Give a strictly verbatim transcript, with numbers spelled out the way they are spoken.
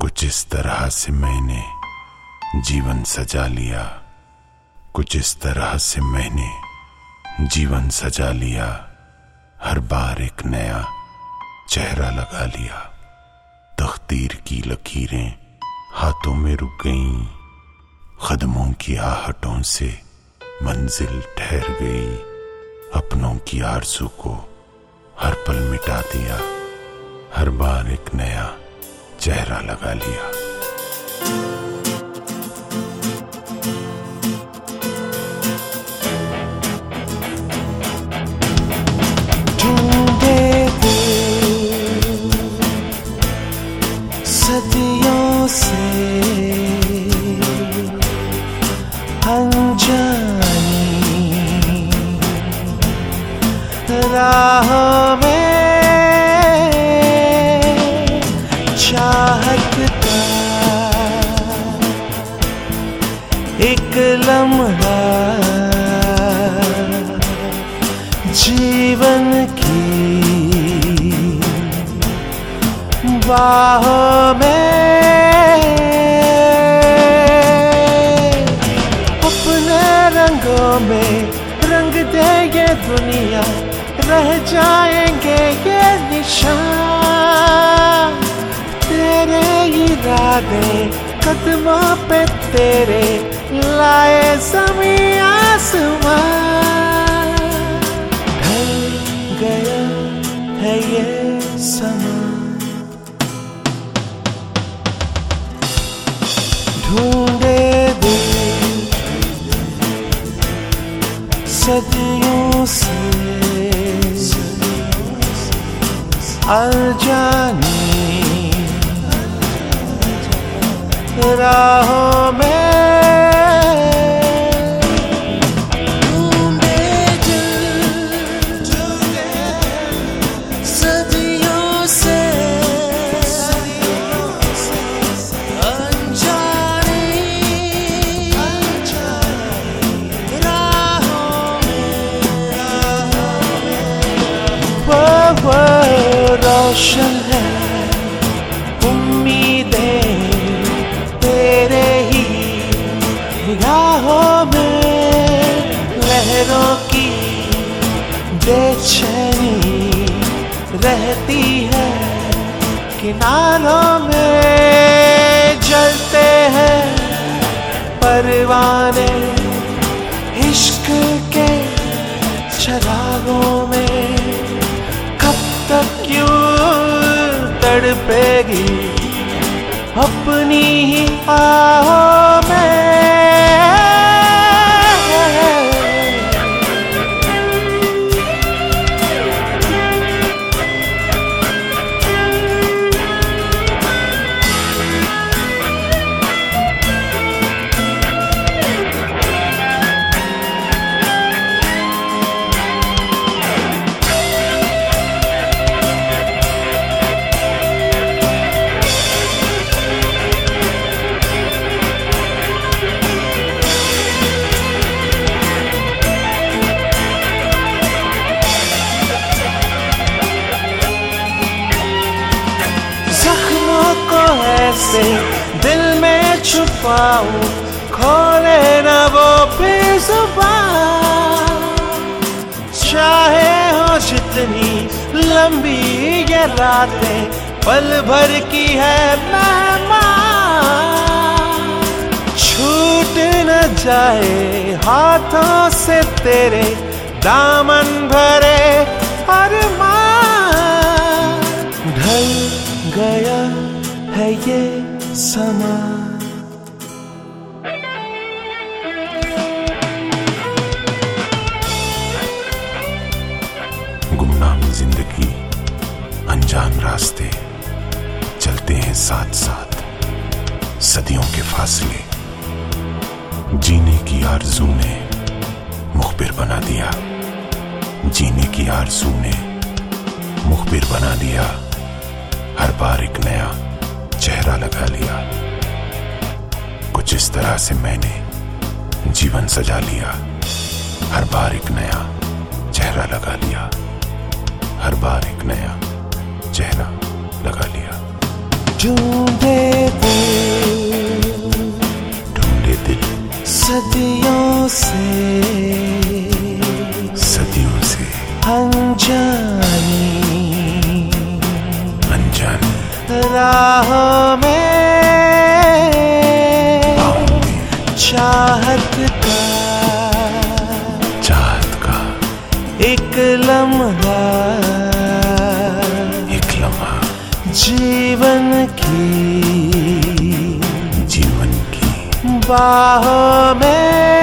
कुछ इस तरह से मैंने जीवन सजा लिया, कुछ इस तरह से मैंने जीवन सजा लिया। हर बार एक नया चेहरा लगा लिया। तकदीर की लकीरें हाथों में रुक गईं, कदमों की आहटों से मंजिल ठहर गई। अपनों की आरज़ू को हर पल मिटा दिया, हर बार एक नया चेहरा लगा लिया। ढूंढे दिल सदियों से अनजानी राहों में चाहत का एक लम्हा जीवन की बाहों में अपने रंगों में रंग दे ये दुनिया, रह जाएंगे ये निशान। तेरे इरादे कदमों पे तेरे लाए ज़मीं आसमां। ढल गया है ये समा, ढूंढे दिल सदियों से अनजानी राहों में। ढूंढे दिल सदियों से अनजानी राहों में। वो वो रोशन है उम्मीदें तेरे ही निगाहों में। लहरों की बेचैनी रहती है किनारों में। जलते हैं परवाने इश्क के चिरागों में। कब तक क्यों तड़पेगी अपनी ही आहों में। से दिल में छुपाऊं, खोले न वो भी जुबान। चाहे हो जितनी लंबी ये रातें, पल भर की है मेहमान। छूट न जाए हाथों से तेरे दामन भरे अरमान। ढल गया है ये समा, गुमनाम जिंदगी अनजान रास्ते चलते हैं साथ साथ, सदियों के फासले जीने की आरज़ू ने मुखबिर बना दिया। जीने की आरज़ू ने मुखबिर बना दिया। हर बार एक नया चेहरा लगा लिया। कुछ इस तरह से मैंने जीवन सजा लिया। हर बार एक नया चेहरा लगा लिया। हर बार एक नया चेहरा लगा लिया। ढूंढे राहों में चाहत का चाहत का एक लम्हा एक लम्हा जीवन की जीवन की बाहों में